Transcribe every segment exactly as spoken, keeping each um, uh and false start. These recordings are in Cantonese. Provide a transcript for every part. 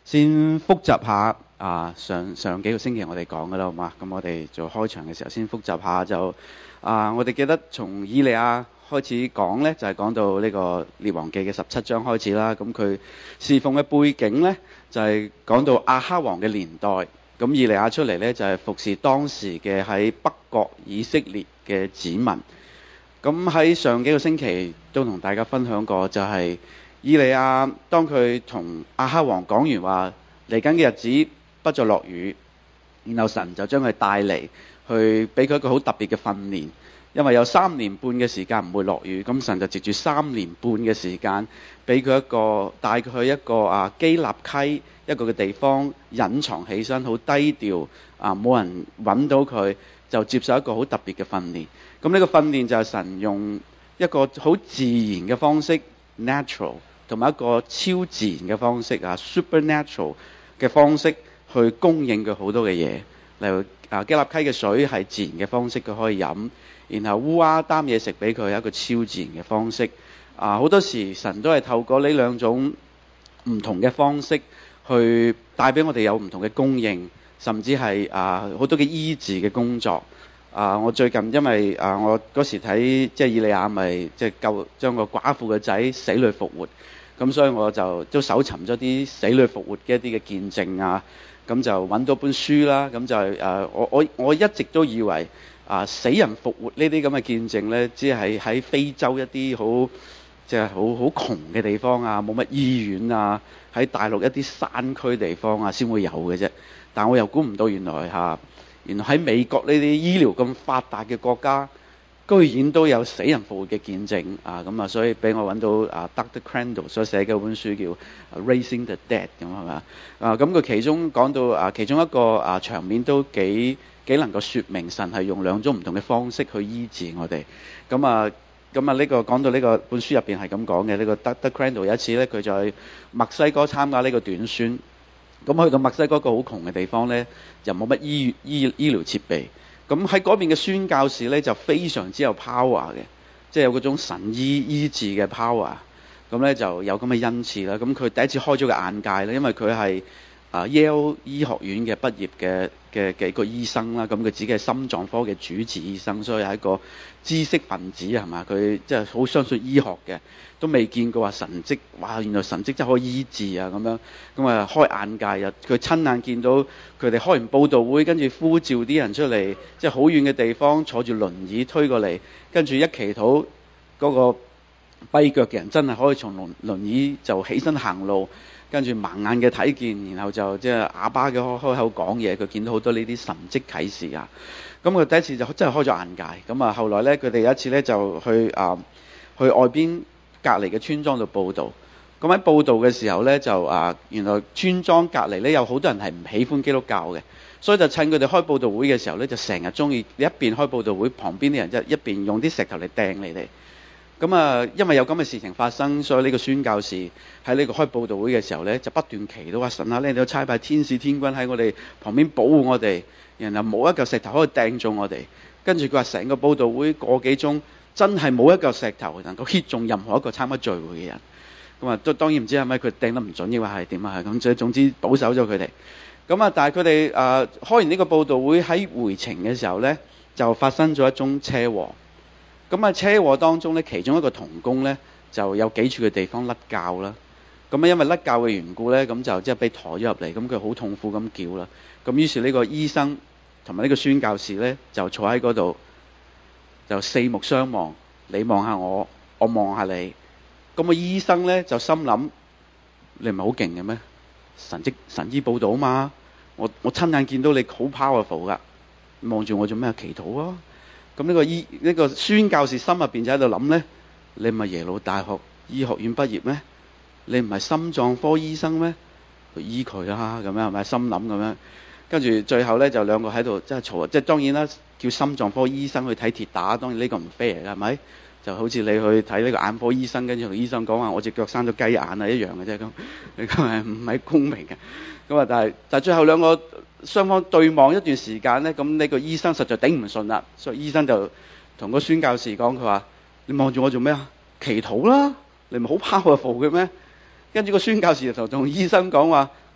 先複習下啊，上上幾個星期我哋講嘅啦，好嘛？咁我哋做開場嘅時候先複習下就啊，我哋記得從以利亞開始講呢，就係、是、講到呢個列王記嘅十七章開始啦。咁佢侍奉嘅背景呢，就係、是、講到亞哈王嘅年代。咁以利亞出嚟呢，就係、是、服侍當時嘅喺北國以色列嘅子民。咁喺上幾個星期都同大家分享過，就係、是。以利亞當佢同亞哈王講完話嚟緊嘅日子不再落雨，然後神就將佢帶嚟去俾佢一個好特別嘅訓練，因為有三年半嘅時間唔會落雨，咁神就藉住三年半嘅時間俾佢一個帶佢去一個啊基立溪一個嘅地方隱藏起身，好低調啊，冇人揾到佢，就接受一個好特別嘅訓練。咁呢個訓練就係神用一個好自然嘅方式 natural。同埋一個超自然嘅方式啊 ，supernatural 嘅方式去供應佢好多嘅嘢。例如啊，基立溪嘅水係自然嘅方式，佢可以飲。然後烏鴉擔嘢食俾佢，係一個超自然嘅方式。啊，好多時神都係透過呢兩種唔同嘅方式去帶俾我哋有唔同嘅供應，甚至係啊好多嘅醫治嘅工作。啊，我最近因為啊，我嗰時睇即係以利亞咪即係救將個寡婦嘅仔死裏復活。咁所以我就都搜尋咗啲死裏復活嘅一啲嘅見證啊，咁就揾到本書啦，咁就係誒我我我一直都以為啊死人復活呢啲咁嘅見證呢，只係喺非洲一啲好即係好好窮嘅地方啊，冇乜醫院啊，喺大陸一啲山區地方啊先會有嘅啫。但我又估唔到原來嚇、啊，原來喺美國呢啲醫療咁發達嘅國家，居然都有死人復活嘅見證啊！咁啊，所以俾我揾到啊 Doctor Crandall 所寫嘅本書叫 Raising the Dead 咁係咪啊？咁佢其中講到啊，其中一個啊場面都幾幾能夠説明神係用兩種唔同嘅方式去醫治我哋。咁啊，咁啊呢個講到呢個本書入邊係咁講嘅。呢個 Doctor Crandall 有一次咧，佢就去墨西哥參加呢個短宣。咁去到墨西哥一個好窮嘅地方咧，又冇乜醫醫醫療設備。咁喺嗰邊嘅宣教士咧就非常之有 power 嘅，即係有嗰種神醫醫治嘅 power。咁咧就有咁嘅恩賜啦。咁佢第一次開咗個眼界咧，因為佢係啊 Yale 醫學院嘅畢業嘅嘅幾個醫生啦。咁佢自己係心臟科嘅主治醫生，所以係一個知識分子係嘛？佢即係好相信醫學嘅，都未見過話神蹟。哇！原來神蹟真係可以醫治啊咁樣。咁啊開眼界啊！佢親眼見到佢哋開完佈道會，跟住呼召啲人出嚟，即係好遠嘅地方坐住輪椅推過嚟，跟住一祈禱，嗰個跛腳嘅人真係可以從輪輪椅就起身行路，跟住盲眼嘅睇見，然後就即係啞巴嘅開開口講嘢。佢見到好多呢啲神蹟啟示啊！咁佢第一次就真係開咗眼界。咁啊後來咧，佢哋有一次咧就去啊去外邊隔離嘅村莊度佈道。咁喺報道嘅時候呢，就啊，原來村莊隔離呢有好多人係唔喜歡基督教嘅，所以就趁佢哋開報道會嘅時候呢，就成日中意一邊開報道會，旁邊啲人就一邊用啲石頭嚟掟你哋。咁啊，因為有咁嘅事情發生，所以呢個宣教士喺呢個開報道會嘅時候呢，就不斷祈禱話神啊，你哋要差派天使天軍喺我哋旁邊保護我哋，然後冇一嚿石頭可以掟中我哋。跟住佢話成個報道會個幾鐘，真係冇一嚿石頭能夠 hit 中任何一個參加聚會嘅人。咁啊，都當然唔知係咪佢掟得唔準，抑或係點啊？咁所以總之保守咗佢哋。咁啊，但係佢哋誒開完呢個佈道會喺回程嘅時候呢，就發生咗一宗車禍。咁啊，車禍當中呢，其中一個同工呢，就有幾處嘅地方甩臼啦。咁啊，因為甩臼嘅緣故呢，咁就即係被抬咗入嚟，咁佢好痛苦咁叫啦。咁於是呢個醫生同埋呢個宣教士呢，就坐喺嗰度，就四目相望，你望下我，我望下你。咁個醫生咧就心諗：你唔係好勁嘅咩？神蹟神醫報道啊嘛！我我親眼見到你好 powerful 噶，望住我做咩祈禱啊？咁呢個醫呢、呢個宣教士心入邊就喺度諗咧：你唔係耶魯大學醫學院畢業咩？你唔係心臟科醫生咩？去醫佢啊！咁樣係咪心諗咁樣？跟住最後咧就兩個喺度真係嘈啊！即係當然啦，叫心臟科醫生去睇鐵打，當然呢個唔 fair 㗎，係咪？就好似你去睇呢個眼科醫生，跟住同醫生講話我隻腳生咗雞眼啊，一樣嘅啫咁，你咁係唔係公平嘅？咁啊，但係但係最後兩個雙方對望一段時間咧，咁呢個醫生實在頂唔順啦，所以醫生就同個宣教士講，佢話：你望住我做咩啊？祈禱啦，你唔係好 powerful嘅咩？跟住個宣教士就同醫生講話：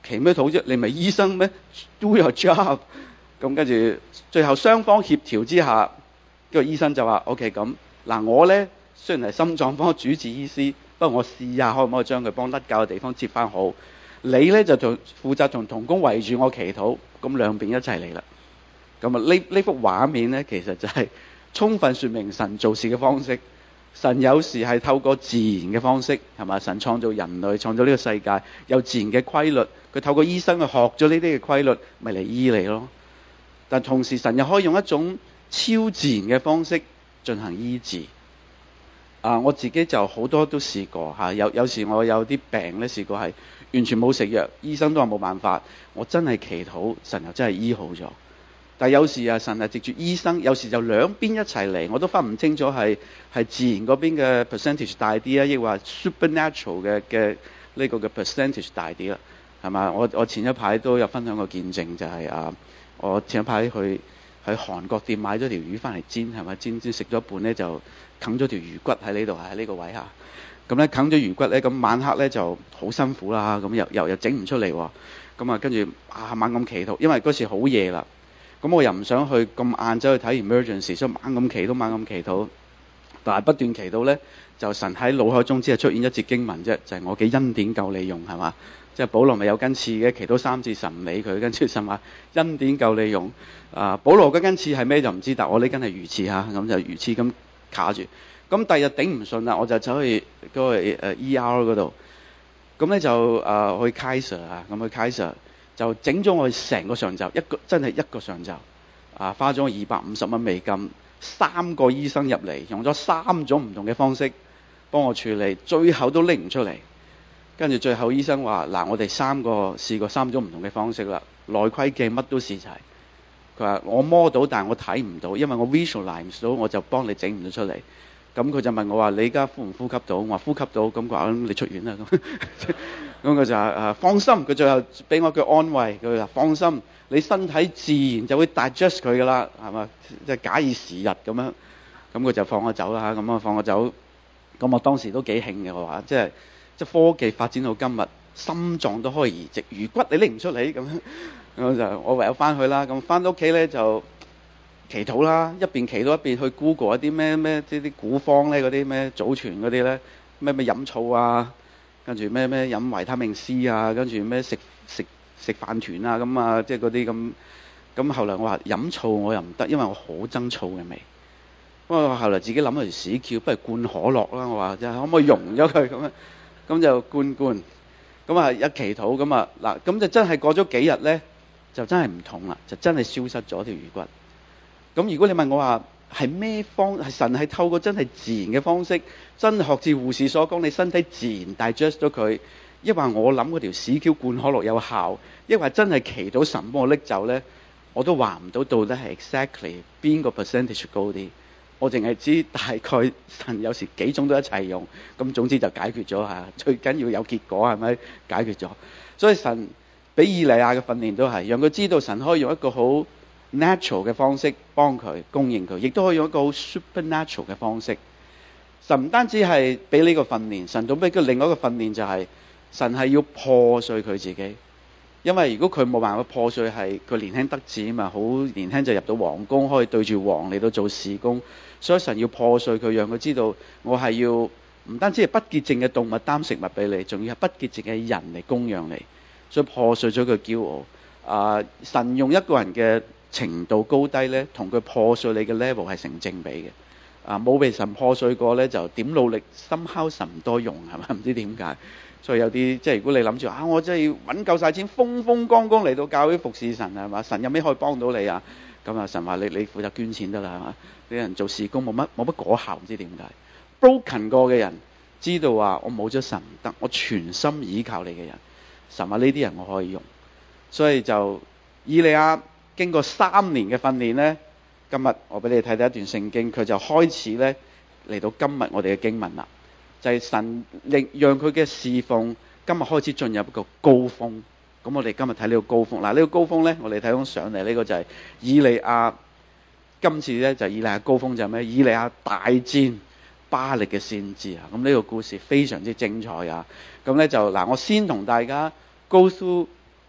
祈咩禱啫？你咪醫生咩 ？Do your job。咁跟住最後雙方協調之下，個醫生就話：O K，咁嗱我咧雖然係心臟科主治醫師，不過我試下可唔可以將佢幫甩臼嘅地方接翻好。你咧就做負責同同工圍住我祈禱，咁兩邊一齊嚟啦。咁啊呢呢幅畫面咧，其實就係充分說明神做事嘅方式。神有時係透過自然嘅方式，係嘛？神創造人類，創造呢個世界有自然嘅規律，佢透過醫生去學咗呢啲嘅規律，咪嚟醫你咯。但同時神又可以用一種超自然嘅方式進行醫治。啊，我自己就好多都試過嚇，有有時我有啲病咧試過係完全冇食藥，醫生都話冇辦法，我真係祈禱，神又真係醫好咗。但有時啊，神係藉住醫生，有時就兩邊一齊嚟，我都分唔清楚係係自然嗰邊嘅 percentage 大啲啊，抑或 supernatural 嘅嘅呢個嘅 percentage 大啲啦，係嘛？我我前一排都有分享過見證，就係、是、啊，我前一排去去韓國店買咗條魚翻嚟煎，係咪煎煎食咗一半咧就啃咗條魚骨喺呢度，喺呢個位下。咁咧啃咗魚骨咧，咁晚黑咧就好辛苦啦，咁又又又整唔出嚟喎，咁啊跟住啊猛咁祈禱，因為嗰時好夜啦。咁我又唔想去咁晏走去睇 emergency，所以猛咁祈禱，猛咁祈禱。但係不斷祈禱咧，就神喺腦海中只係出現一節經文啫，就係、是、我嘅恩典夠你用，係嘛？即係保羅咪有根刺嘅，祈禱三次神唔理佢，跟住神話恩典夠你用。啊，保羅嗰根刺係咩就唔知，但我呢根係魚刺嚇，咁就魚刺咁卡住。咁第二日頂唔順啦，我就走去嗰個誒 E R 嗰度，咁咧就啊去 Kaiser 啊，咁去 Kaiser。就整咗我成個上晝，一個真係一個上晝，啊花咗二百五十蚊美金，三個醫生入嚟，用咗三種唔同嘅方式幫我處理，最後都拎唔出嚟。跟住最後醫生話：嗱，我哋三個試過三種唔同嘅方式啦，內窺鏡乜都試齊。佢話我摸到，但係我睇唔到，因為我 visualize 到，我就幫你整唔到出嚟。咁佢就問我話：你而家呼唔呼吸到？我話呼吸到。咁佢話：你出院啦咁。咁佢就話：誒放心。佢最後俾我句安慰，佢話放心，你身體自然就會 digest 佢噶啦，係嘛？即係假以時日咁樣。咁佢就放我走啦。咁啊放我走。咁我當時都幾興嘅，我話即係即係科技發展到今日，心臟都可以移植，魚骨你拎唔出嚟咁樣。咁就我唯有翻去啦。咁翻到屋企咧就祈禱啦，一邊祈禱一邊去 Google 一啲咩咩即係啲古方咧，嗰啲咩祖傳嗰啲咧，咩咩飲醋啊，跟住咩咩飲維他命 C 啊，跟住咩食食食飯團啊咁啊，即係嗰啲咁。咁後來我話飲醋我又唔得，因為我好憎醋嘅味。不過我後來自己諗咗條屎橋，不如灌可樂啦。我話即係可唔可以溶咗佢咁樣？咁就灌灌。咁啊一祈禱咁啊嗱，咁就真係過咗幾日咧，就真係唔同啦，就真係消失咗條魚骨。咁如果你問我話係咩方，係神係透過真係自然嘅方式，真係學似護士所講，你身體自然 digest 咗佢，抑或我諗嗰條屎橋灌可樂有效，抑或真係祈禱神幫我拎走咧，我都話唔到到底係 exactly 邊個 percentage 高啲。我淨係知大概神有時幾種都一齊用，咁總之就解決咗嚇。最緊要有結果係咪？解決咗。所以神俾以利亞嘅訓練都係讓佢知道神可以用一個好 natural 嘅方式幫佢供應佢，亦都可以用一個好 supernatural 嘅方式。神唔單止係俾呢個訓練，神仲俾佢另外一個訓練，就係神係要破碎佢自己。因為如果佢冇辦法破碎，係佢年輕得志啊嘛，好年輕就入到皇宮，可以對住王嚟到做事工。所以神要破碎佢，讓佢知道我係要唔單止係不潔淨嘅動物擔食物俾你，仲要係不潔淨嘅人嚟供養你。所以破碎咗佢驕傲。啊、呃，神用一個人嘅程度高低咧，同佢破碎你嘅 level 係成正比嘅。啊，冇被神破碎過咧，就點努力深敲神唔多用係咪？唔知點解。所以有啲即係如果你諗住啊，我真係要揾夠晒錢，風風光光嚟到教會服侍神係嘛？神有咩可以幫到你啊？咁啊，神話你你負責捐錢得啦係嘛？啲人做事工冇乜冇乜果效，唔知點解。broken 過嘅人知道話我冇咗神唔得，我全心倚靠你嘅人，神話呢啲人我可以用。所以就以利亞經過三年嘅訓練咧，今日我俾你睇睇一段聖經，佢就開始咧嚟到今日我哋嘅經文啦。就係、是、神令讓佢嘅侍奉今日開始進入一個高峰。咁我哋今日睇呢個高峰，嗱、這、呢個高峰咧，我哋睇到上嚟呢個就係以利亞。今次咧就以利亞高峰就係咩？以利亞大戰巴力嘅先知啊！咁呢個故事非常之精彩啊！咁咧就嗱，我先同大家 go through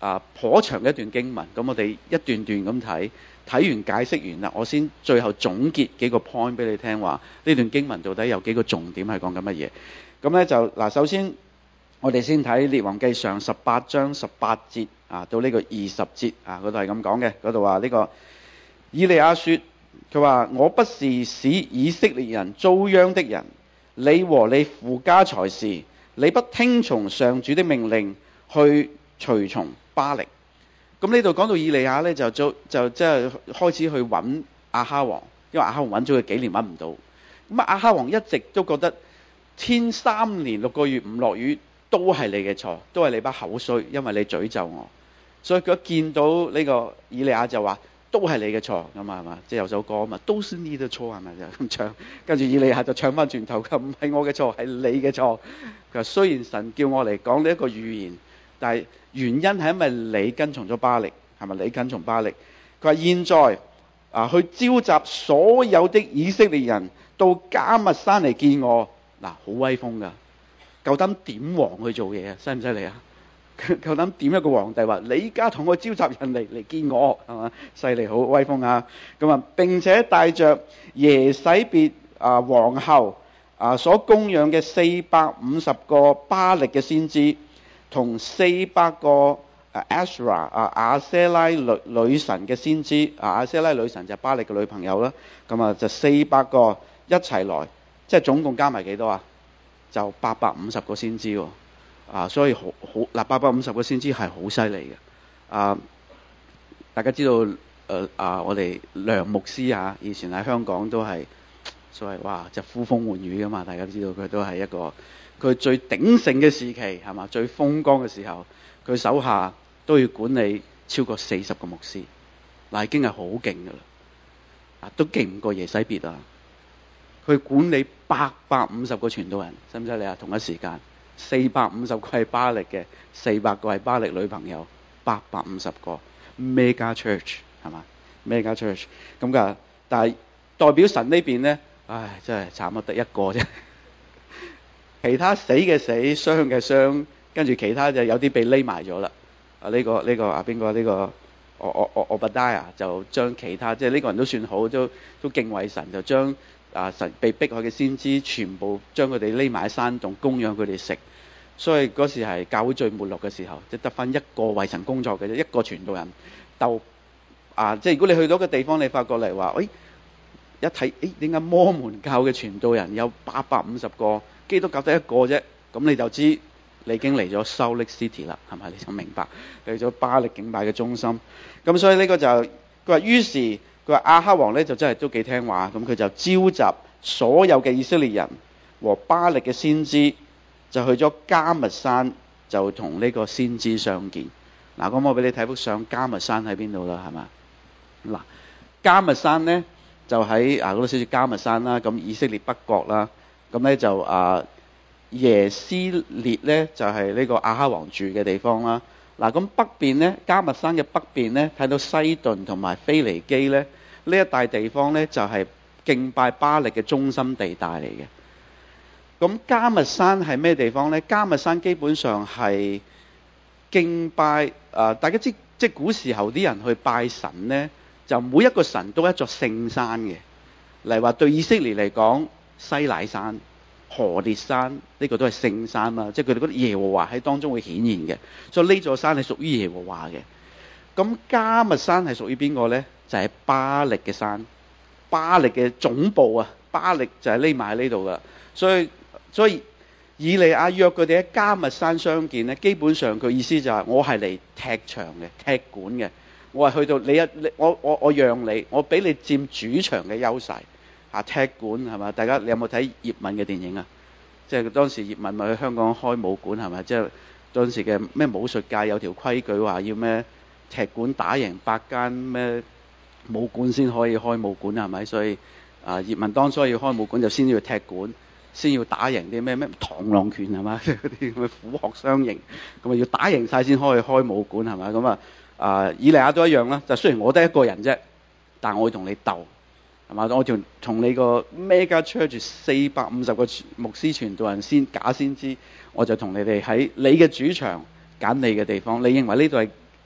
啊頗長嘅一段經文，咁我哋一段段咁睇，睇完解釋完啦，我先最後總結幾個 point 俾你聽，話呢段經文到底有幾個重點係講緊乜嘢。咁咧就嗱，首先我哋先睇列王記上十八章十八節啊到呢個二十節啊，嗰度係咁講嘅，嗰度話呢個以利亞說，佢話我不是使以色列人遭殃的人，你和你父家才是。你不聽從上主的命令去隨從巴力。咁呢度講到以利亞呢，就就就即係開始去揾亞哈王，因為亞哈王揾咗佢幾年揾唔到。咁啊亞哈王一直都覺得天三年六個月唔落雨都係你嘅錯，都係你把口衰，因為你詛咒我。所以佢一見到呢個以利亞就話都係你嘅錯咁啊，係嘛？即係有首歌啊嘛，都是你的錯係咪就咁唱？跟住以利亞就唱翻轉頭，佢唔係我嘅錯，係你嘅錯。佢話雖然神叫我嚟講呢一個預言，但係原因係因為你跟從咗巴力，係咪？你跟從巴力。佢話現在啊，去召集所有的以色列人到迦密山嚟見我。嗱，好威風㗎，夠膽點王去做嘢啊？犀唔犀利啊？夠膽點一個皇帝話你而家同我召集人嚟嚟見我，係嘛？犀利，好威風啊！咁啊，並且帶着耶洗別啊皇后啊所供養嘅四百五十個巴力嘅先知，同四百個啊 Asherah 啊亞舍拉女女神嘅先知啊，亞舍拉女神就係巴力嘅女朋友啦。咁啊就四百個一齊來，即係總共加埋幾多啊？就八百五十個先知喎。啊，所以好好嗱，八百五十個先知係好犀利嘅。啊，大家知道誒、呃、啊，我哋梁牧師啊，以前喺香港都係所謂哇，就呼風喚雨噶嘛。大家知道佢都係一個佢最鼎盛嘅時期係嘛，最風光嘅時候，佢手下都要管理超過四十個牧師，嗱、啊、已經係好勁噶啦，啊都勁唔過耶洗別啊。佢管理八百五十個傳道人，使唔使你啊？同一時間。四百五十個係巴力嘅，四百個係巴力女朋友，八百五十個 mega church 係嘛 mega church 咁噶。但係代表神呢邊咧，唉真係慘啊，得一個啫。其他死嘅死，傷嘅傷，跟住其他就有啲被匿埋咗啦。啊呢個呢個啊邊個呢個我我我我巴達亞就將其他即係呢個人都算好，都都敬畏神，就將。啊！神被逼害嘅先知，全部將佢哋匿埋喺山洞，供養佢哋食。所以嗰時係教會最沒落嘅時候，即係得翻一個為神工作嘅啫，一個傳道人鬥啊！即係如果你去到個地方，你發覺嚟話，誒、哎、一睇，誒點解摩門教嘅傳道人有八百五十個，基督教得一個啫？咁你就知你已經嚟咗 Salt Lake City 啦，係咪？你就明白嚟咗巴力敬拜嘅中心。咁所以呢個就佢話，於是。佢話亞哈王咧就真係都幾聽話，咁佢就召集所有嘅以色列人和巴力嘅先知，就去咗迦密山，就同呢個先知相見。嗱，咁我俾你睇幅相，迦密山喺邊度啦？係嘛？嗱，迦密山咧就喺啊嗰度少少迦密山啦，咁以色列北國啦，咁咧就啊耶斯列咧就係、是、呢個亞哈王住嘅地方啦。嗱，咁北邊咧，迦密山嘅北邊咧，睇到西頓同埋腓尼基咧，呢一帶地方咧就係敬拜巴力嘅中心地帶嚟嘅。咁迦密山係咩地方咧？迦密山基本上係敬拜啊、呃！大家知即係古時候啲人去拜神咧，就每一個神都一座聖山嘅。例如話對以色列嚟講，西乃山、何烈山呢、這個都係聖山啦，即係佢哋覺得耶和華喺當中會顯現嘅，所以呢座山係屬於耶和華嘅。咁迦密山係屬於邊個咧？就係、是、巴力嘅山，巴力嘅總部啊，巴力就係匿埋喺呢度噶。所以所以以利亞約佢哋喺迦密山相見咧，基本上佢意思就係、是、我係嚟踢場嘅、踢館嘅，我係去到你一你我我我讓你，我俾你佔主場嘅優勢。啊！踢館係嘛？大家你有冇睇葉問嘅電影啊？即係當時葉問咪去香港開武館係咪？即係當時嘅咩武術界有條規矩話要咩踢館打贏八間咩武館先可以開武館係咪？所以啊，葉問當初要開武館就先要踢館，先要打贏啲咩咩螳螂拳係嘛？嗰啲咁嘅虎鶴雙形，咁啊要打贏晒先可以開武館係咪？咁啊啊以利亞都一樣啦。就雖然我得一個人啫，但我會同你鬥。係嘛？我同同你個 mega church 四百五十個牧師傳道人假先知，我就同你哋喺你嘅主場揀你嘅地方。你認為呢度係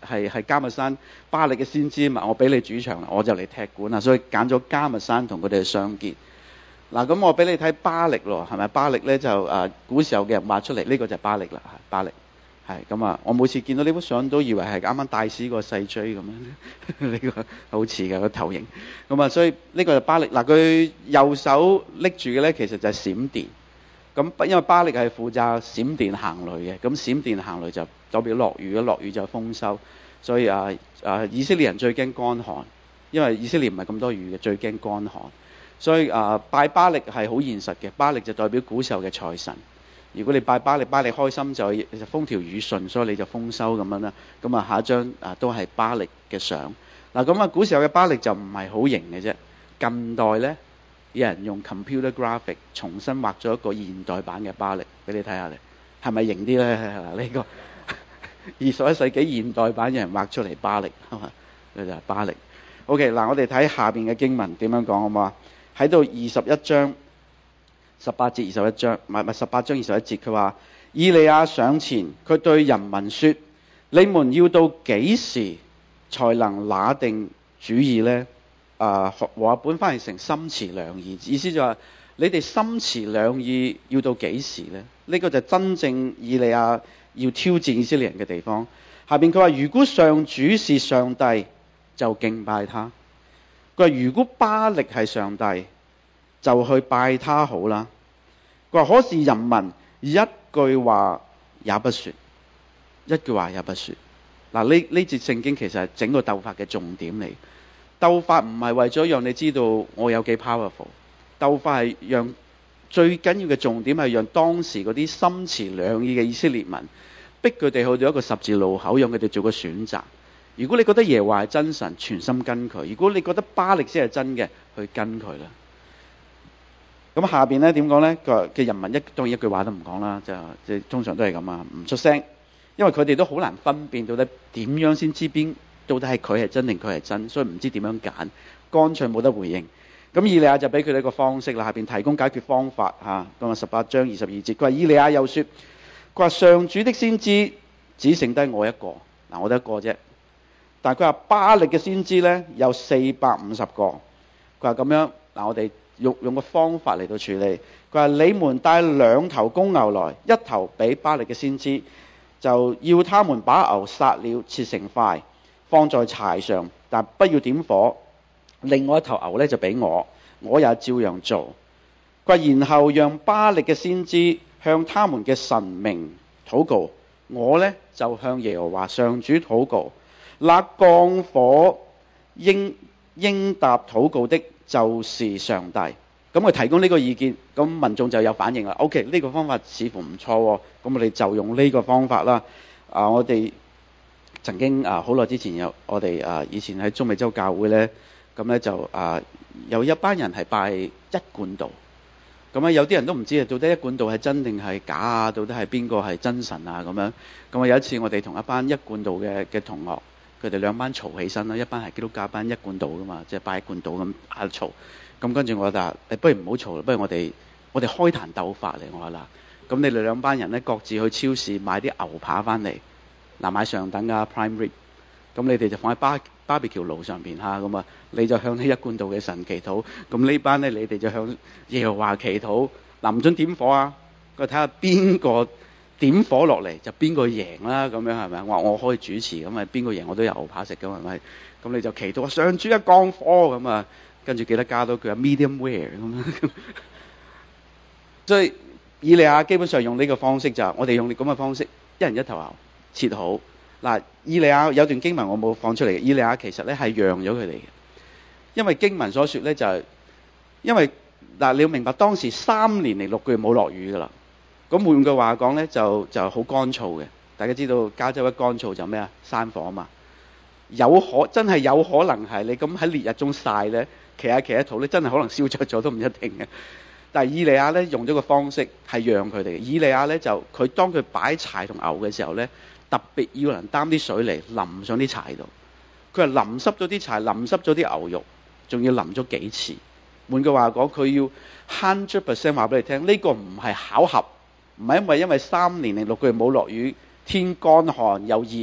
係係迦密山巴力嘅先知嘛，我俾你主場，我就嚟踢館啦，所以揀咗迦密山同佢哋相結。嗱，咁我俾你睇巴力咯，係咪？巴力咧就誒、啊、古時候嘅人畫出嚟，呢、這個就係巴力啦，巴力係咁啊！我每次見到呢幅相都以為係啱啱大師個細追咁樣，呢個好似嘅個頭型。咁啊，所以呢個就巴力。嗱，佢右手拎住嘅咧，其實就係閃電。咁因為巴力係負責閃電行雷嘅，咁閃電行雷就代表落雨，落雨就豐收。所以啊啊，以色列人最驚乾旱，因為以色列唔係咁多雨嘅，最驚乾旱。所以啊，拜巴力係好現實嘅，巴力就代表古時候嘅財神。如果你拜巴力，巴力開心就就風調雨順，所以你就豐收咁樣啦。咁啊，下一張啊都係巴力嘅相。嗱，咁啊，古時候嘅巴力就唔係好型嘅啫。近代咧，有人用 computer graphic 重新畫咗一個現代版嘅巴力俾你睇下，你係咪型啲咧？嗱，呢個二十一世紀現代版有人畫出嚟巴力，係嘛？呢就係巴力。OK， 嗱，我哋睇下邊嘅經文點樣講好嘛？喺到二十一章十八節，二十一章唔係唔係十八章二十一節，佢話以利亞上前，佢對人民說：你們要到幾時才能拿定主意呢？啊，和合本翻譯成心持兩意，意思就話你哋心持兩意要到幾時呢？呢、這個就真正以利亞要挑戰以色列人嘅地方。下邊佢話：如果上主是上帝，就敬拜他。佢話如果巴力係上帝，就去拜他好啦。佢話可是人民一句話也不說，一句話也不說。嗱，呢呢節聖經其實係整個鬥法嘅重點嚟。鬥法唔係為咗讓你知道我有幾 powerful， 鬥法係讓最緊要嘅重點係讓當時嗰啲心持兩意嘅以色列民，逼佢哋去到一個十字路口，讓佢哋做個選擇。如果你覺得耶和華係真神，全心跟佢；如果你覺得巴力先係真嘅，去跟佢啦。咁下邊咧點講咧？佢嘅人民一當然一句話都唔講啦，就即係通常都係咁啊，唔出聲，因為佢哋都好難分辨到底點樣先知邊到底係佢係真定佢係真，所以唔知點樣揀，乾脆冇得回應。咁以利亞就俾佢哋一個方式啦，下邊提供解決方法嚇。咁啊十八章二十二節，佢話以利亞又說：佢話上主的先知只剩低我一個，嗱我得一個啫。但係佢話巴力嘅先知咧有四百五十個。佢話咁樣，嗱我哋用用個方法嚟到處理。佢話你們帶兩頭公牛來，一頭俾巴力嘅先知，就要他們把牛殺了，切成塊，放在柴上，但不要點火。另外一頭牛咧就俾我，我也照樣做。佢話然後讓巴力嘅先知向他們嘅神明禱告，我咧就向耶和華上主禱告。那降火應應答禱告的，就是上帝。咁佢提供呢個意見，咁民眾就有反應啦。OK， 呢個方法似乎唔錯喎，咁我哋就用呢個方法啦。啊，我哋曾經啊好耐之前有我哋啊以前喺中美洲教會咧，咁咧就啊有一班人係拜一貫道。咁啊有啲人都唔知啊，到底一貫道係真定係假啊？到底係邊個係真神啊？咁樣咁啊有一次我哋同一班一貫道嘅嘅同學。佢哋兩班嘈起身啦，一班係基督教，一班一貫道噶嘛，即係拜一貫道咁喺度嘈。咁跟住我就話：誒，不如唔好嘈啦，不如我哋我哋開壇鬥法嚟。我話啦，咁你哋兩班人咧，各自去超市買啲牛扒翻嚟，嗱買上等啊 prime rib，咁你哋就放喺巴巴比橋爐上邊嚇，咁啊你就向呢一貫道嘅神祈禱，咁呢班咧你哋就向耶和華祈禱，嗱唔准點火啊！佢睇下邊個點火落嚟就邊個贏啦，咁樣係咪？我話我可以主持，咁啊邊個贏我都有牛扒食㗎嘛，係咪？咁你就祈禱上主一降火咁啊，跟住記得加多句 medium rare 咁樣。所以以利亞基本上用呢個方式就係我哋用咁嘅方式，一人一頭牛切好。嗱，以利亞有段經文我冇放出嚟嘅，以利亞其實咧係讓咗佢哋嘅，因為經文所說咧就係、是、因為嗱你要明白當時三年零六個月冇落雨㗎啦。咁換句話講咧，就就好乾燥嘅。大家知道加州一乾燥就咩啊？山火啊嘛。有可真係有可能係你咁喺烈日中曬咧，企下企下土咧，真係可能燒着咗都唔一定嘅。但係以利亞咧用咗個方式係讓佢哋嘅。以利亞咧就佢當佢擺柴同牛嘅時候咧，特別要人擔啲水嚟淋上啲柴度。佢係淋濕咗啲柴，淋濕咗啲牛肉，仲要淋咗幾次。換句話講，佢要 hundred percent 話俾你聽，呢個唔係巧合。唔係因為因為三年零六個月冇落雨，天乾旱又熱，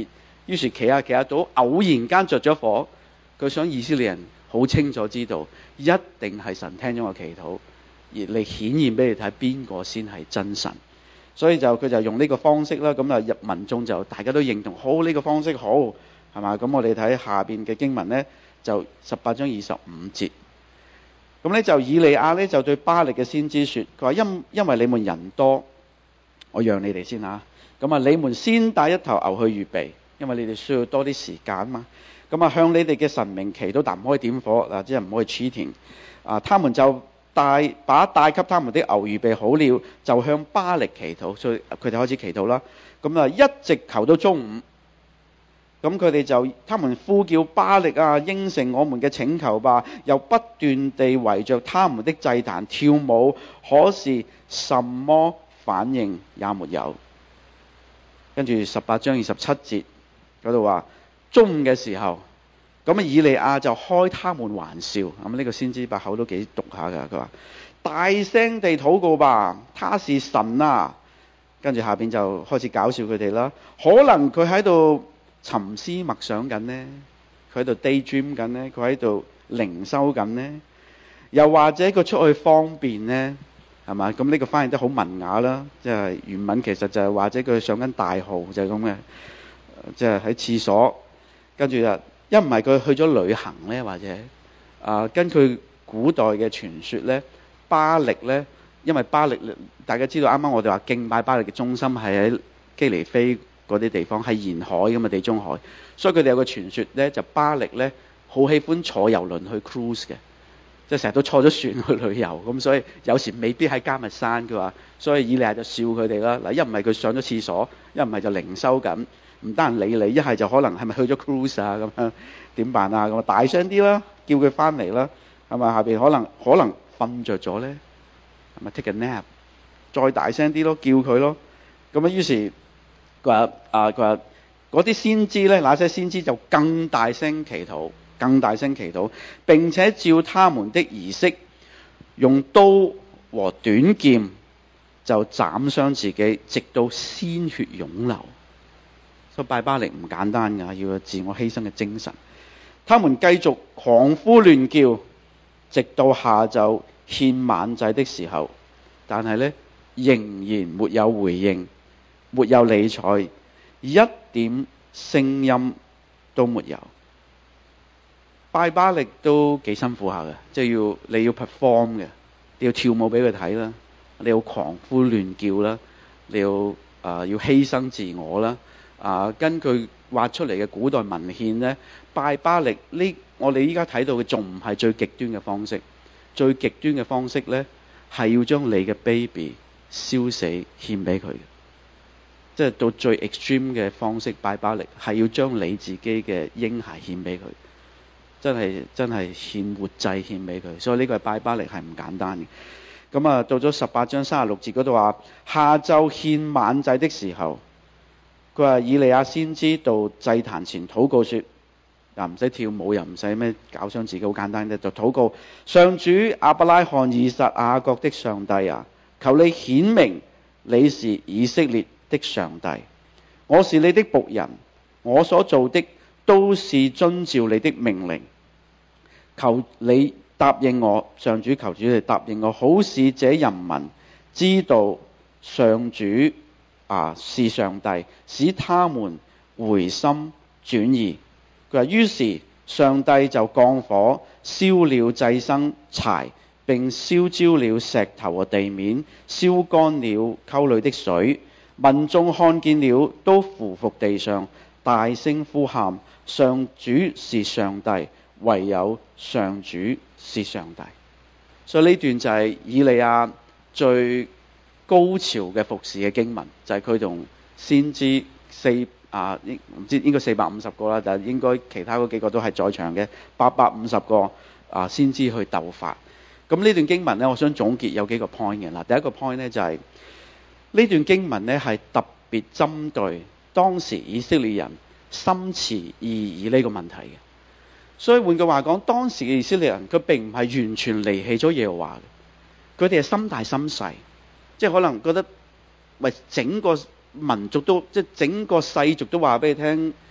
於是企下企下到偶然間着咗火，佢想以色列人好清楚知道，一定係神聽咗我祈禱，而嚟顯現俾你睇邊個先係真神。所以就佢就用呢個方式啦，咁啊入民眾就大家都認同，好，呢個方式好，係嘛？咁我哋睇下邊嘅經文呢，就十八章二十五節。咁呢就以利亞呢就對巴力嘅先知說，佢話因因為你們人多，我讓你哋先嚇。咁啊，你們先帶一頭牛去預備，因為你哋需要多啲時間嘛。咁啊，向你哋嘅神明祈禱，但唔可以點火嗱，即係唔可以 cheating。啊，他們就帶把帶給他們的牛預備好了，就向巴力祈禱，所以佢哋開始祈禱啦。咁啊，一直求到中午。咁佢哋就，他們呼叫巴力啊，應承我們嘅請求吧，又不斷地圍着他們的祭壇跳舞，可是什麼反應也沒有。跟住十八章二十七節嗰度話，中午嘅時候，咁啊以利亞就開他們玩笑，咁呢個先知把口都幾毒下㗎，佢話大聲地禱告吧，他是神啊。跟住下邊就開始搞笑佢哋啦，可能佢喺度沉思默想緊呢，佢喺度 daydream 緊呢，佢喺度靈修緊呢，又或者佢出去方便呢，係嘛？咁呢個翻譯得好文雅啦，即係原文其實就係或者佢上緊大號就係咁嘅，即係喺廁所，跟住啊一唔係佢去咗旅行呢，或者啊根據古代嘅傳說呢，巴力呢，因為巴力大家知道啱啱我哋話敬拜巴力嘅中心係喺基尼非嗰啲地方，係沿海咁嘅地中海，所以佢哋有個傳說呢，就巴力呢好喜歡坐遊輪去 cruise 嘅，即係成日都坐咗船去旅遊，咁所以有時未必喺迦密山嘅話，所以以利亞就笑佢哋啦。嗱，一唔係佢上咗廁所，一唔係就靈修緊，唔得人理你，一係就可能係咪去咗 cruise 啊咁樣，點辦啊？咁啊大聲啲啦，叫佢翻嚟啦，係咪下邊可能可能瞓着咗呢？係咪 take a nap？再大聲啲咯，叫佢咯。咁啊於是佢話啊佢話嗰啲先知呢，那些先知就更大聲祈禱。更大聲祈禱，並且照他們的儀式，用刀和短劍就斬傷自己，直到鮮血湧流。所以拜巴力唔簡單㗎，要有自我犧牲嘅精神。他們繼續狂呼亂叫，直到下晝獻晚祭的時候，但係呢，仍然沒有回應，沒有理睬，一點聲音都沒有。拜巴力都幾辛苦下嘅，即係要你要 perform 嘅，你要跳舞俾佢睇啦，你要狂呼亂叫啦，你要啊、呃、要犧牲自我啦。啊、呃，根據畫出嚟嘅古代文獻呢，拜巴力呢，我哋依家睇到嘅仲唔係最極端嘅方式，最極端嘅方式呢，係要將你嘅 baby 燒死獻俾佢，即係到最 extreme 嘅方式，拜巴力係要將你自己嘅嬰孩獻俾佢。真係真係獻活祭獻俾佢，所以呢個係拜巴力係唔簡單嘅。咁啊，到咗十八章三十六節嗰度話，下晝獻晚祭的時候，佢話以利亞先知到祭壇前禱告說，嗱唔使跳舞又唔使咩搞傷自己，好簡單啫，就禱告上主亞伯拉罕、以撒、雅各的上帝啊，求你顯明你是以色列的上帝，我是你的僕人，我所做的都是遵照你的命令，求你答應我，上主求主你答應我，好使這人民知道上主啊是上帝，使他們回心轉意。佢話於是上帝就降火燒了祭牲柴，並燒焦了石頭和地面，燒乾了溝裏的水，民眾看見了都俯伏地上，大聲呼喊，上主是上帝，唯有上主是上帝。所以呢段就係以利亞最高潮嘅服侍嘅經文，就係佢同先知四啊，唔知應該四百五十個啦，但係應該其他嗰幾個都係在場嘅八百五十個啊先知去鬥法。咁呢段經文呢，我想總結有幾個 point 嘅啦。第一個 point 呢，就係、是、呢段經文呢係特別針對當時以色列人心持異議呢個問題嘅。所以換句話講，當時嘅以色列人佢並唔係完全離棄咗耶和華嘅，佢哋係心大心細，即係可能覺得喂整個民族都即係整個世俗都話俾你聽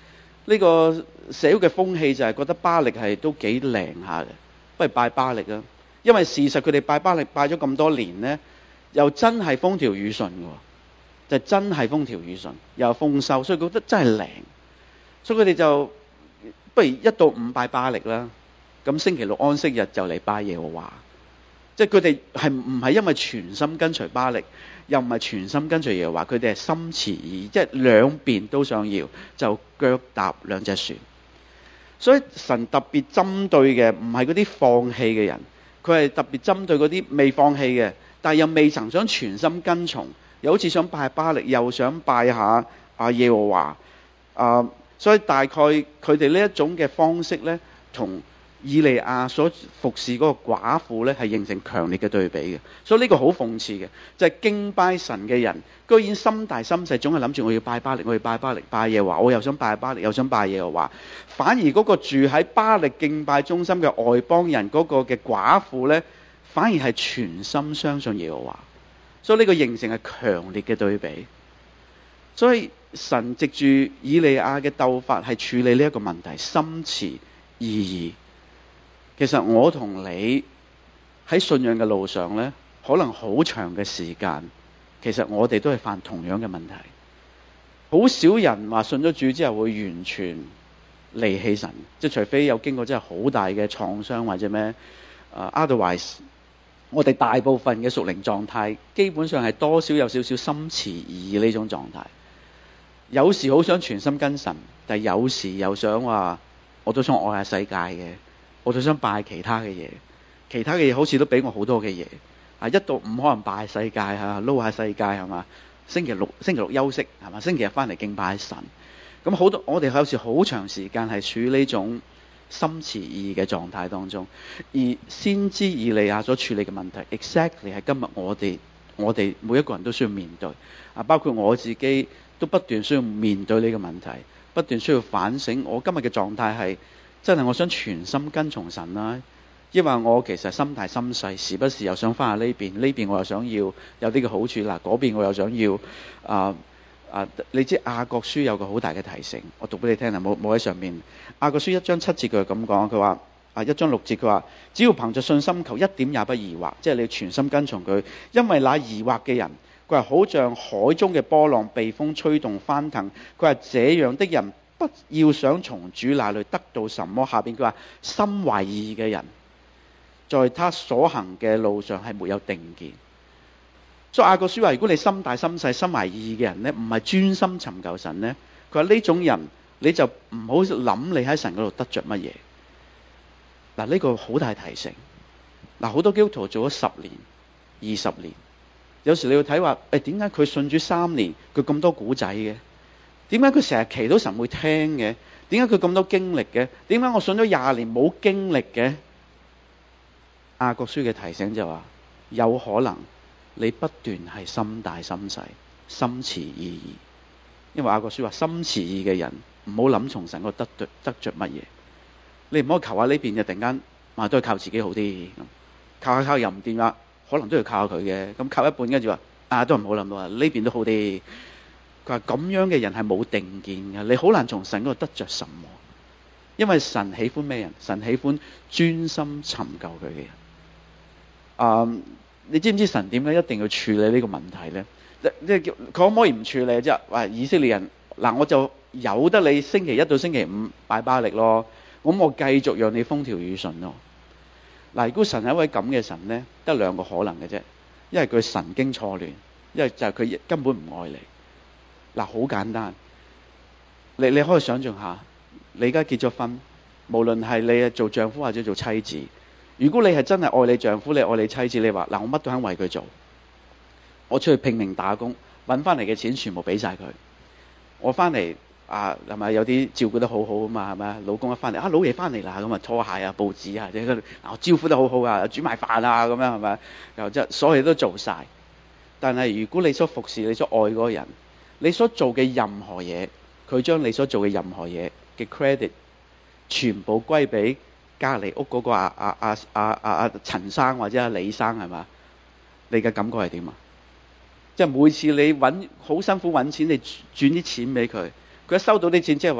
呢個社會嘅風氣就係覺得巴力係都幾靈下嘅，不如拜巴力啦。因為事實佢哋拜巴力拜咗咁多年呢，又真係風調雨順嘅，就真係風調雨順，又豐收，所以覺得真係靈。所以佢哋就不如一到五拜巴力啦，咁星期六安息日就嚟拜耶和華。即係佢哋係唔係因為全心跟隨巴力，又唔係全心跟隨耶和華，佢哋係心持意，即係兩邊都想要，就腳踏兩隻船。所以神特別針對嘅唔係嗰啲放棄嘅人，佢係特別針對嗰啲未放棄嘅，但係又未曾想全心跟從，又好似想拜巴力，又想拜下啊耶和華啊。所以大概佢哋呢一種嘅方式呢，同以利亞所服侍嗰個寡婦呢，係形成強烈嘅對比嘅。所以呢個好諷刺嘅，就係、是、敬拜神嘅人，居然心大心細，總係諗住我要拜巴力，我要拜巴力，拜耶和華，我又想拜巴力，又想拜耶和華。反而嗰個住喺巴力敬拜中心嘅外邦人嗰個嘅寡婦呢，反而係全心相信耶和華。所以呢個形成係強烈嘅對比。所以神藉住以利亞嘅鬥法係處理呢一個問題，心持意義。其實我同你喺信仰嘅路上呢，可能好長嘅時間，其實我哋都係犯同樣嘅問題。好少人話信咗主之後會完全離棄神，即係除非有經過真係好大嘅創傷或者咩、uh, otherwise 我哋大部分嘅屬靈狀態基本上係多少有少少心持意義呢種狀態。有時好想全心跟神，但係有時又想話我都想愛下世界嘅，我都想拜其他嘅嘢，其他嘅嘢好似都俾我好多嘅嘢。啊，一到五可能拜世界嚇，撈下世界係嘛？星期六星期六休息係嘛？星期日翻嚟敬拜神。咁好多我哋有時好長時間係處於呢種心持意嘅狀態當中，而先知以利亞所處理嘅問題 ，exactly 係今日我哋我哋每一個人都需要面對啊，包括我自己都不斷需要面對呢個問題，不斷需要反省。我今日嘅狀態係真係我想全心跟從神啦，因為我其實心大心細，時不時又想翻下呢邊，呢邊我又想要有啲嘅好處啦，嗰邊我又想要啊。啊！你知雅各書有個好大嘅提醒，我讀俾你聽啊，冇冇喺上面。雅各書一章七節佢係咁講，佢話啊一章六節佢話，只要憑着信心求，一點也不疑惑，即係你全心跟從佢，因為那疑惑嘅人，佢話好像海中嘅波浪被風吹動翻騰。佢話這樣的人不要想從主那裏得到什麼。下邊佢話心懷意嘅人，在他所行嘅路上係沒有定見。所以雅各書話，如果你心大心細、心懷意義嘅人呢，唔係專心尋求神呢，佢話呢種人你就唔好諗你喺神嗰度得着乜嘢。嗱，呢個好大提醒。嗱，好多基督徒做咗十年、二十年，有時你要睇話，誒點解佢信主三年，佢咁多古仔嘅？點解佢成日祈禱神會聽嘅？點解佢咁多經歷嘅？點解我信咗廿年冇經歷嘅？雅各書嘅提醒就話，有可能。你不斷係心大心細、心持意義，因為雅各書話心持意嘅人唔好諗從神嗰度得得着乜嘢。你唔好求下呢邊就突然間話都係靠自己好啲，靠下靠又唔掂啦，可能都要靠佢嘅。咁靠一半跟住話啊都唔好諗啊，呢邊都好啲。佢話咁樣嘅人係冇定見嘅，你好難從神嗰度得着什麼。因為神喜歡咩人？神喜歡專心尋求佢嘅人。嗯。你知唔知神點解一定要處理呢個問題呢？即係叫佢可唔可以唔處理？即係話以色列人嗱，我就由得你星期一到星期五拜巴力咯，咁我繼續讓你風調雨順咯。嗱，如果神係一位咁嘅神呢，得兩個可能嘅啫，一係佢神經錯亂，一係就係佢根本唔愛你。嗱，好簡單，你你可以想象下，你而家結咗婚，無論係你做丈夫或者做妻子。如果你係真係愛你丈夫，你愛你妻子，你話嗱，我乜都肯為佢做，我出去拼命打工，搵翻嚟嘅錢全部俾晒佢，我翻嚟啊，係咪有啲照顧得好好啊嘛？係咪老公一翻嚟啊，老爺翻嚟啦，咁啊拖鞋啊、報紙啊，即係啊招呼得好好啊，煮埋飯啊，咁樣係咪？又即係所有嘢都做晒。但係如果你所服侍、你所愛嗰個人，你所做嘅任何嘢，佢將你所做嘅任何嘢嘅 credit 全部歸俾隔離屋嗰個阿阿阿阿阿阿陳生或者阿李生係嘛？你嘅感覺係點啊？即係每次你揾好辛苦揾錢，你轉啲錢俾佢，佢一收到啲錢，即係話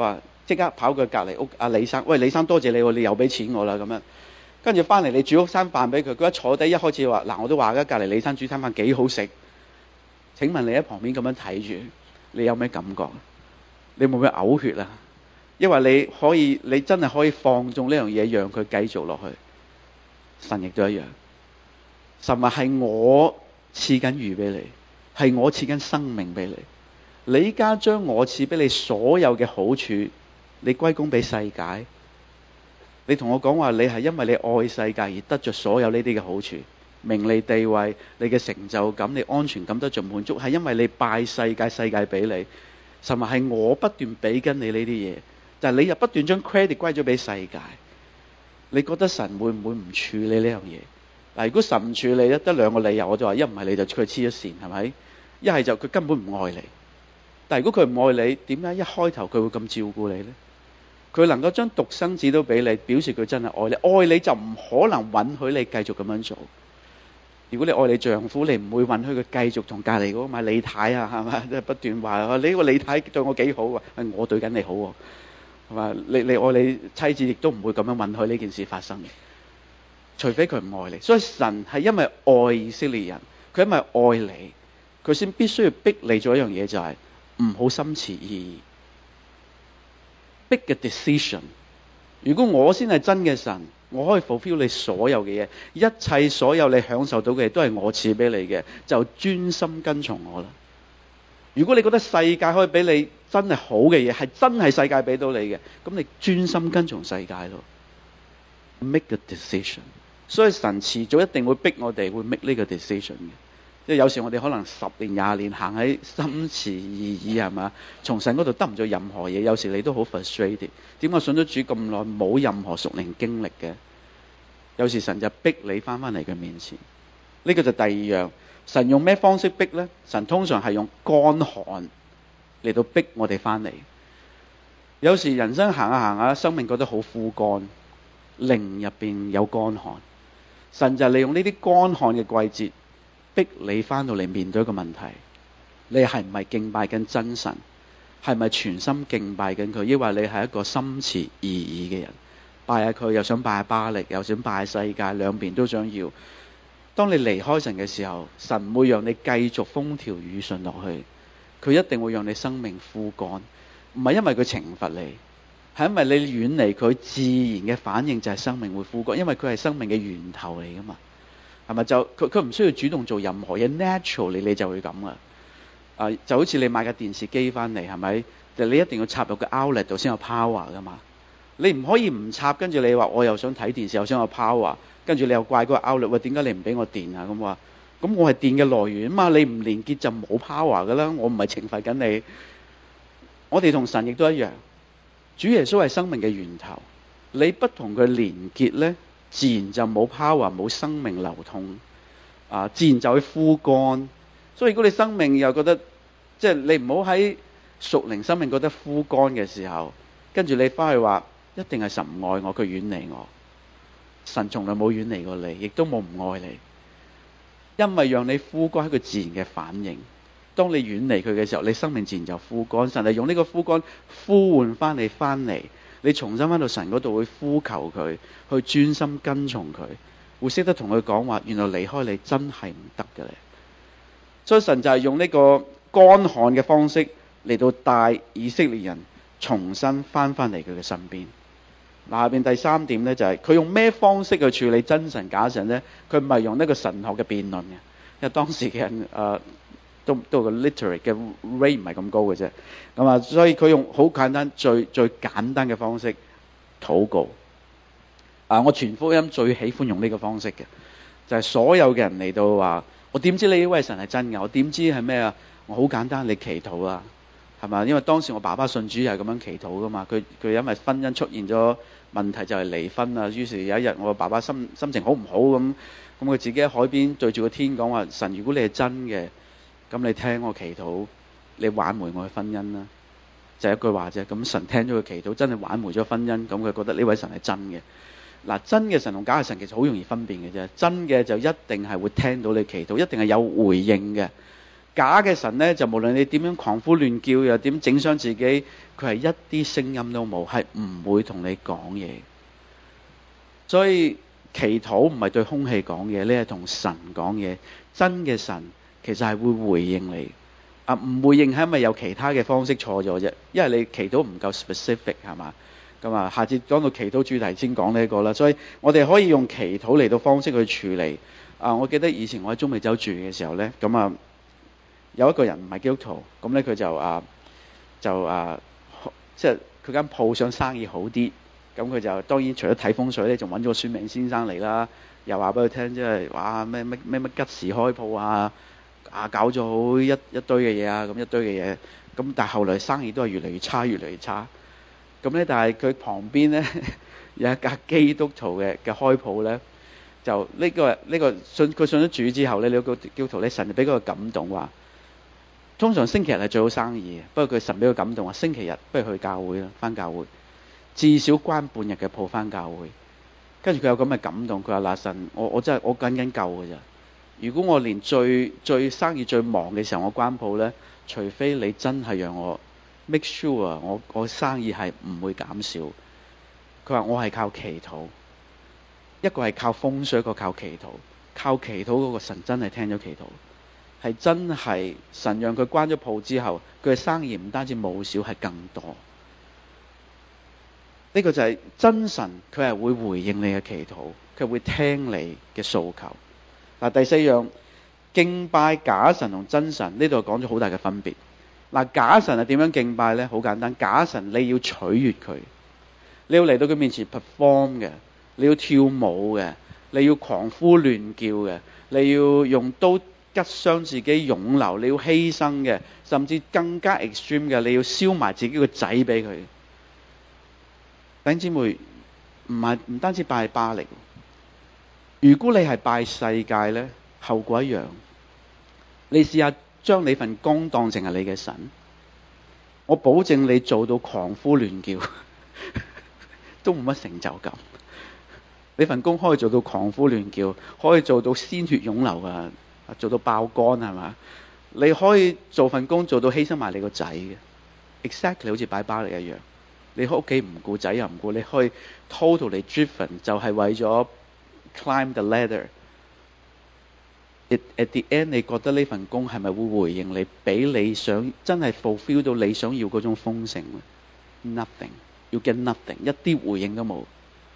即刻跑過隔離屋阿李生，喂，李生多謝你喎，你又俾錢我啦咁樣。跟住翻嚟你煮屋餐飯俾佢，佢一坐低一開始話嗱，我都話㗎，隔離李生煮餐飯幾好食。請問你喺旁邊咁樣睇住，你有咩感覺？你會唔會嘔血啊？因為你可以，你真係可以放縱呢樣嘢，讓佢繼續落去。神亦都一樣，神話係我賜緊魚俾你，係我賜緊生命俾你。你依家將我賜俾你所有嘅好處，你歸功俾世界。你同我講話，你係因為你愛世界而得着所有呢啲嘅好處，名利地位，你嘅成就感，你安全感得着滿足，係因為你拜世界，世界俾你。神話係我不斷俾緊你呢啲嘢，但係你又不斷將 credit 歸咗俾世界。你覺得神會唔會唔處理呢樣嘢？嗱，如果神唔處理咧，得兩個理由，我就話一唔係你就佢黐咗線，係咪？一係就佢根本唔愛你。但係如果佢唔愛你，點解一開頭佢會咁照顧你呢？佢能夠將獨生子都俾你，表示佢真係愛你。愛你就唔可能允許你繼續咁樣做。如果你愛你丈夫，你唔會允許佢繼續同隔離嗰個買李太啊，係咪？即係不斷話你個李太對我幾好啊，係我對緊你好喎，係嘛？你你愛你妻子，亦都唔會咁樣允許呢件事發生嘅，除非佢唔愛你。所以神係因為愛以色列人，佢因為愛你，佢先必須要逼你做一樣嘢，就係唔好心持意義。Big 嘅 decision。如果我先係真嘅神，我可以 fulfill 你所有嘅嘢，一切所有你享受到嘅嘢都係我賜俾你嘅，就專心跟從我啦。如果你覺得世界可以俾你真係好嘅嘢，係真係世界俾到你嘅，咁你專心跟從世界咯。Make a decision。所以神遲早一定會逼我哋會 make 呢個 decision 嘅。即係有時我哋可能十年廿年行喺心持意義，係嘛？從神嗰度得唔到任何嘢，有時你都好 frustrated。點解信咗主咁耐冇任何屬靈經歷嘅？有時神就逼你翻翻嚟佢面前。呢個就第二樣。神用咩方式逼呢？神通常係用乾旱嚟到逼我哋翻嚟。有時人生行下行下，生命覺得好枯乾，靈入邊有乾旱。神就利用呢啲乾旱嘅季節，逼你翻到嚟面對一個問題，你係唔係敬拜緊真神？係咪全心敬拜緊佢？抑或你係一個心持意義嘅人，拜下佢又想拜下巴力，又想拜下世界，兩邊都想要。當你離開神嘅時候，神唔會讓你繼續風調雨順落去，佢一定會讓你生命枯乾。唔係因為佢懲罰你，係因為你遠離佢，自然嘅反應就係生命會枯乾，因為佢係生命嘅源頭嚟噶嘛。係咪？就佢佢唔需要主動做任何嘢 ，naturally 你就會咁噶。啊，就好似你買架電視機翻嚟，係咪？就你一定要插入個 outlet 度先有 power 噶嘛。你唔可以唔插，跟住你話我又想睇電視，又想有 power， 跟住你又怪嗰個 outlet，喂，點解你唔俾我電啊？咁話，咁我係電嘅來源啊嘛，你唔連結就冇 power 噶啦。我唔係懲罰緊你。我哋同神亦都一樣，主耶穌係生命嘅源頭，你不同佢連結咧，自然就冇 power， 冇生命流通，啊，自然就會枯乾。所以如果你生命又覺得，即係你唔好喺屬靈生命覺得枯乾嘅時候，跟住你翻去話一定係神唔愛我，佢遠離我。神從來冇遠離過你，亦都冇唔愛你，因為讓你枯乾係佢自然嘅反應。當你遠離佢嘅時候，你生命自然就枯乾。神係用呢個枯乾呼喚翻你翻嚟，你重新翻到神嗰度會呼求佢，去專心跟從佢，會識得同佢講話。原來離開你真係唔得嘅咧。所以神就係用呢個乾旱嘅方式嚟到帶以色列人重新翻翻嚟佢嘅身邊。嗱，下邊第三點咧就係、是、佢用咩方式去處理真神假神咧？佢唔係用呢個神學嘅辯論嘅，因為當時嘅人誒、呃、都都個 literate 嘅 rate 唔係咁高嘅啫。咁啊，所以佢用好簡單、最最簡單嘅方式禱告。啊，我傳福音最喜歡用呢個方式嘅，就係、是、所有嘅人嚟到話。我點知你呢位神係真嘅？我點知係咩啊？我好簡單，你祈禱啊，係嘛？因為當時我爸爸信主係咁樣祈禱噶嘛。佢佢因為婚姻出現咗問題，就係離婚啊。於是有一日我爸爸心心情好唔好咁，咁佢自己喺海邊對住個天講話：神，如果你係真嘅，咁你聽我祈禱，你挽回我嘅婚姻啦。就係、一句話啫。咁神聽咗佢祈禱，真係挽回咗婚姻。咁佢覺得呢位神係真嘅。嗱，真嘅神同假嘅神其實好容易分辨嘅啫。真嘅就一定係會聽到你祈禱，一定係有回應嘅。 假嘅神咧，就無論你點樣狂呼亂叫，又點整傷自己，佢係一啲聲音都冇，係唔會同你講嘢。所以祈禱唔係對空氣講嘢，你係同神講嘢。真嘅神其實係會回應你。啊，唔回應係因為有其他嘅方式錯咗啫，因為你祈禱唔夠 specific 係嘛？咁啊，下次講到祈禱主題先講呢一個啦。所以我哋可以用祈禱嚟到方式去處理。啊，我記得以前我喺中美洲住嘅時候咧，咁啊有一個人唔係基督徒，咁咧佢就啊就啊即係佢間鋪想生意好啲，咁佢就當然除咗睇風水咧，仲揾咗個算命先生嚟啦，又話俾佢聽，即係哇咩咩咩乜吉時開鋪啊！啊，搞咗好一一堆嘅嘢啊，咁一堆嘅嘢，咁但係後來生意都係越嚟越差，越嚟越差。咁咧，但係佢旁邊咧有一間基督徒嘅嘅開鋪咧，就呢、這個呢、這個信佢信咗主之後咧，呢個基督徒咧，神就俾佢個感動話，通常星期日係最好生意嘅，不過佢神俾佢感動話，星期日不如去教會啦，返教會，至少關半日嘅鋪返教會。跟住佢有咁嘅感動，佢話嗱，神，我我真係我緊緊夠㗎咋。如果我連最最生意最忙嘅時候我關鋪咧，除非你真係讓我 make sure 我我生意係唔會減少。佢話我係靠祈禱，一個係靠風水，一個靠祈禱。靠祈禱嗰個神真係聽咗祈禱，係真係神讓佢關咗鋪之後，佢嘅生意唔單止冇少，係更多。呢個就係真神，佢係會回應你嘅祈禱，佢會聽你嘅訴求。嗱，第四樣，敬拜假神同真神，呢度講咗好大嘅分別。嗱，假神係點樣敬拜呢？好簡單，假神你要取悅佢，你要嚟到佢面前 perform 嘅，你要跳舞嘅，你要狂呼亂叫嘅，你要用刀拮傷自己湧流，你要犧牲嘅，甚至更加 extreme 嘅，你要燒埋自己個仔俾佢。弟兄姊妹，唔係唔單止拜巴力。如果你係拜世界呢，後果一樣。你試下將你份工當成係你嘅神，我保證你做到狂呼亂叫都冇乜成就感。你份工可以做到狂呼亂叫，可以做到鮮血湧流啊，做到爆肝係嘛？你可以做份工做到犧牲埋你個仔嘅 ，exactly 好似拜巴力一樣。你喺屋企唔顧仔又唔顧，你可以 totally driven 就係為咗climb the ladder。At, at the end， 你覺得呢份工係咪會回應你，俾你想真係 fulfill 到你想要嗰種豐盛 ？Nothing， you get nothing， 一啲回應都冇。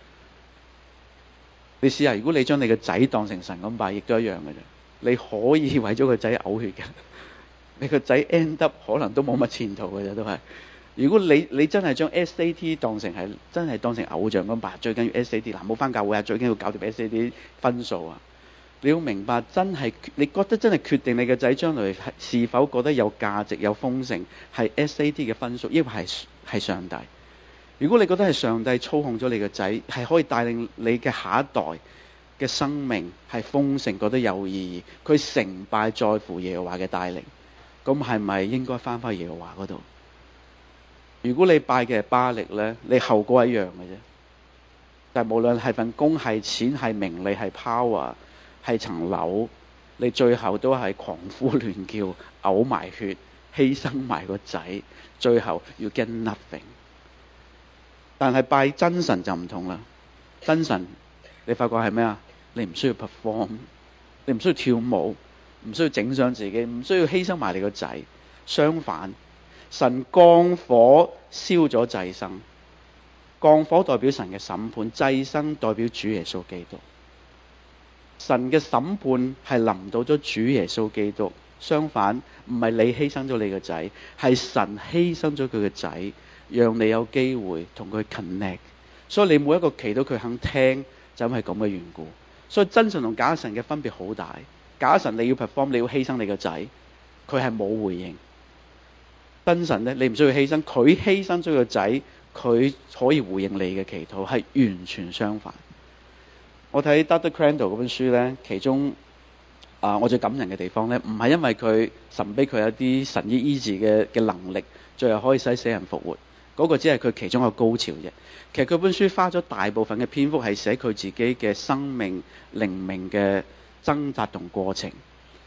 你試下，如果你將你個仔當成神咁拜，亦都一樣嘅啫。你可以為咗個仔嘔血嘅，你個仔 end up 可能都冇乜前途嘅啫，都係。如果你你真係將 S A T 當成係真係當成偶像咁拜，最緊要 S A T 嗱，冇返教會啊，最緊要搞掂 S A T 分數啊。你要明白，真係你覺得真係決定你個仔將來是否覺得有價值、有豐盛，係 S A T 嘅分數，抑或係係上帝。如果你覺得係上帝操控咗你個仔，係可以帶領你嘅下一代嘅生命係豐盛，覺得有意義，佢成敗在乎耶和華嘅帶領，咁係咪應該返返耶和華嗰度？如果你拜嘅係巴力呢，你後果一樣嘅啫。但係無論係份工、係錢、係名利、係 power。係層樓，你最後都係狂呼亂叫、嘔埋血、犧牲埋個仔，最後要 get nothing。但係拜真神就唔同啦，真神你發覺係咩啊？你唔需要 perform， 你唔需要跳舞，唔需要整傷自己，唔需要犧牲埋你個仔。相反，神降火燒咗祭牲，降火代表神嘅審判，祭牲代表主耶穌基督。神嘅審判係臨到咗主耶穌基督，相反唔係你犧牲咗你個仔，係神犧牲咗佢個仔，讓你有機會同佢 connect。所以你每一個祈禱佢肯聽，就係咁嘅緣故。所以真神同假神嘅分別好大。假神你要 perform， 你要犧牲你個仔，佢係冇回應。真神呢，你唔需要犧牲，佢犧牲咗個仔，佢可以回應你嘅祈禱，係完全相反。我睇 Doctor Crandall 嗰本書咧，其中啊、呃，我最感人嘅地方咧，唔係因為佢神俾佢一啲神醫醫治嘅嘅能力，最後可以使死人復活，嗰、那個只係佢其中一個高潮啫。其實佢本書花咗大部分嘅篇幅係寫佢自己嘅生命靈命嘅掙扎同過程。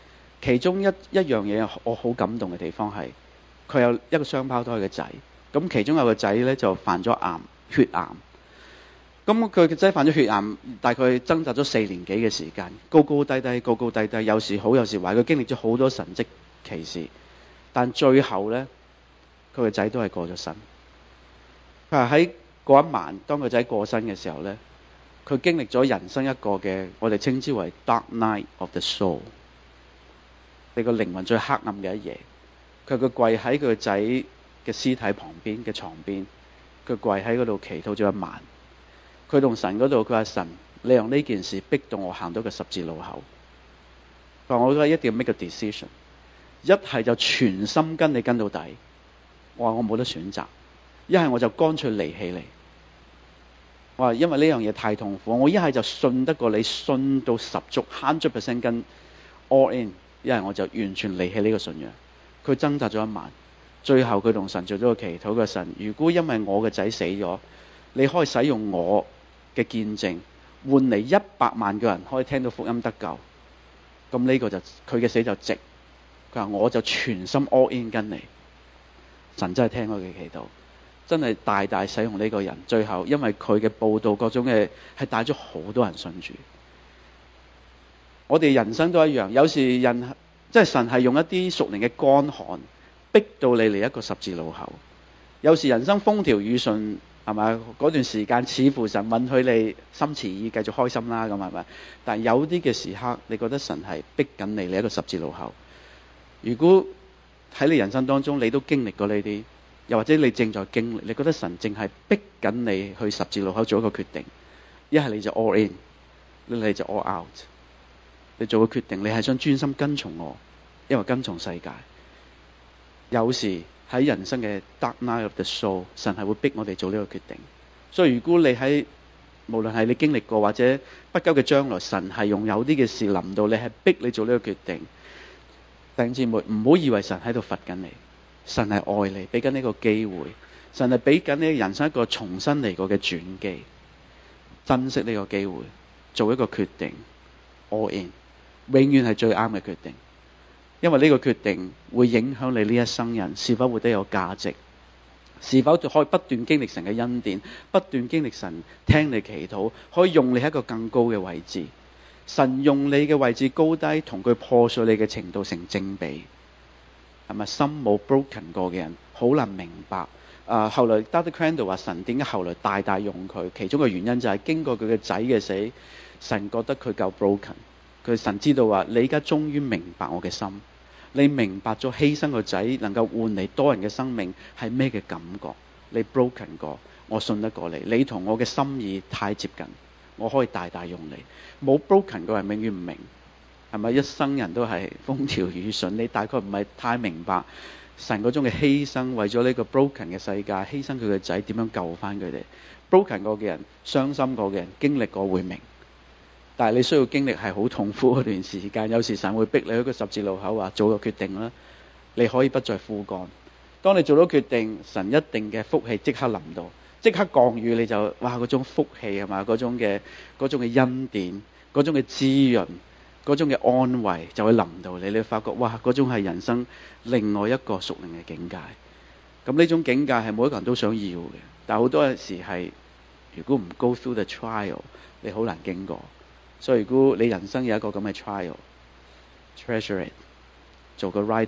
其中一一樣嘢我好感動嘅地方係，佢有一個雙胞胎嘅仔，咁其中有個仔咧就犯咗癌，血癌。咁佢嘅仔犯咗血癌，大概掙扎咗四年幾嘅時間，高高低低，高高低低，有時好有時壞，佢經歷咗好多神蹟奇事，但最後咧，佢個仔都係過咗身。佢話喺嗰一晚，當個仔過身嘅時候咧，佢經歷咗人生一個嘅，我哋稱之為 Dark Night of the Soul， 你個靈魂最黑暗嘅一夜。佢個跪喺佢個仔嘅屍體旁邊嘅床邊，佢跪喺嗰度祈禱咗一晚。佢同神嗰度，佢話神，你讓呢件事逼到我行到個十字路口。佢話我覺得一定要 make a decision， 一係就全心跟你跟到底。我話我冇得選擇，一係我就乾脆離棄你。我話因為呢樣嘢太痛苦，我一係就信得過你，信到十足一百 percent 跟 all in， 一係我就完全離棄呢個信仰。佢掙扎咗一晚，最後佢同神做咗個祈禱嘅，神，如果因為我嘅仔死咗，你可以使用我嘅見證換嚟一百萬個人可以聽到福音得救，咁呢個就佢嘅死就值。佢話我就全心 all in 跟你。神真係聽佢嘅祈禱，真係大大使用呢個人。最後因為佢嘅報道各種嘅係帶咗好多人信主。我哋人生都一樣，有時人即係神係用一啲屬靈嘅乾旱逼到你嚟一個十字路口。有時人生風調雨順，係咪？嗰段時間似乎神允許你心持意繼續開心啦，咁係咪？但有啲嘅時刻，你覺得神係逼緊你嚟一個十字路口。如果喺你人生當中，你都經歷過呢啲，又或者你正在經歷，你覺得神正係逼緊你去十字路口做一個決定，一係你就 all in， 一係你就 all out。你做個決定，你係想專心跟從我，因為跟從世界。有時喺人生嘅 dark night of the soul， 神係會逼我哋做呢個決定。所以如果你喺無論係你經歷過或者不久嘅將來，神係用有啲嘅事臨到你，係逼你做呢個決定。弟兄姊妹，唔好以為神喺度罰緊你，神係愛你，俾緊呢個機會。神係俾緊你人生一個重新嚟過嘅轉機，珍惜呢個機會，做一個決定 all in， 永遠係最啱嘅決定。因為呢個決定會影響你呢一生人是否活得有價值，是否可以不斷經歷神嘅恩典，不斷經歷神聽你祈禱，可以用你喺一個更高嘅位置。神用你嘅位置高低同佢破碎你嘅程度成正比，係咪？心冇 broken 過嘅人好難明白。啊、呃，後來 Doctor Crandall 話神點解後來大大用佢，其中嘅原因就係經過佢嘅仔嘅死，神覺得佢夠 broken。佢神知道話你而家終於明白我嘅心，你明白咗犧牲個仔能夠換嚟多人嘅生命係咩嘅感覺。你 broken 過，我信得過你，你同我嘅心意太接近，我可以大大用你。冇 broken 過人永遠唔明，係咪？一生人都係風調雨順，你大概唔係太明白神嗰種嘅犧牲，為咗呢個 broken 嘅世界犧牲佢嘅仔，點樣救翻佢哋。 broken 過嘅人，傷心過嘅人，經歷過會明。但係你需要經歷係好痛苦嗰段時間，有時神會逼你去個十字路口，話做個決定啦，你可以不再枯乾。當你做到決定，神一定嘅福氣即刻臨到，即刻降雨，你就哇嗰種福氣係嘛，嗰種嘅嗰種嘅恩典，嗰種嘅滋潤，嗰種嘅安慰就會臨到你。你會發覺哇，嗰種係人生另外一個屬靈嘅境界。咁呢種境界係每一個人都想要嘅，但係好多時係如果唔 go through the trial， 你好難經過。所以如果你人生有一個咁嘅 trial，treasure it， 做個 right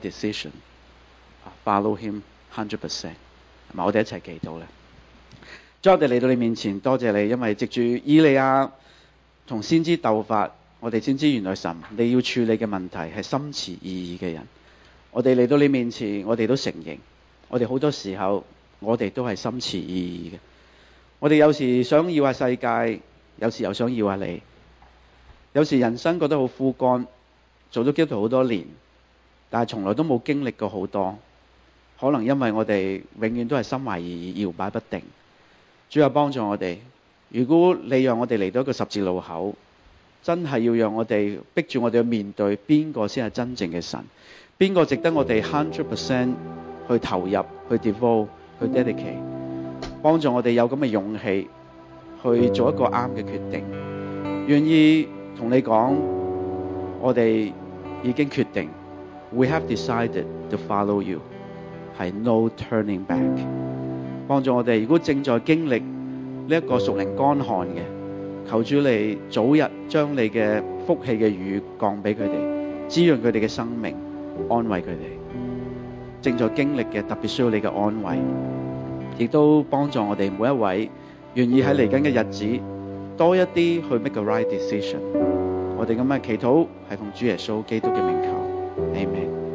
decision，follow him one hundred percent， 係咪？我哋一齊祈禱咧。再我哋嚟到你面前，多謝你，因為藉住以利亞同先知鬥法，我哋先知原來神你要處理嘅問題係心持意義嘅人。我哋嚟到你面前，我哋都承認，我哋好多時候我哋都係心持意義嘅。我哋有時想要下世界，有時又想要下你。有時人生覺得好枯乾，做咗基督徒好多年，但係從來都冇經歷過好多。可能因為我哋永遠都係心懷意義，搖擺不定。主啊，幫助我哋。如果你讓我哋嚟到一個十字路口，真係要讓我哋逼住我哋去面對邊個先係真正嘅神，邊個值得我哋 one hundred percent 去投入、去 devote、去 dedicate。幫助我哋有咁嘅勇氣去做一個啱嘅決定，願意同你講，我哋已經決定 We have decided to follow you， 係 no turning back。幫助我哋，如果正在經歷呢一個屬靈乾旱嘅，求主你早日將你嘅福氣嘅雨降俾佢哋，滋潤佢哋嘅生命，安慰佢哋。正在經歷嘅特別需要你嘅安慰，亦都幫助我哋每一位願意喺嚟緊嘅日子多一啲去 make a right decision。我哋咁嘅祈禱係奉主耶穌基督嘅名求，Amen。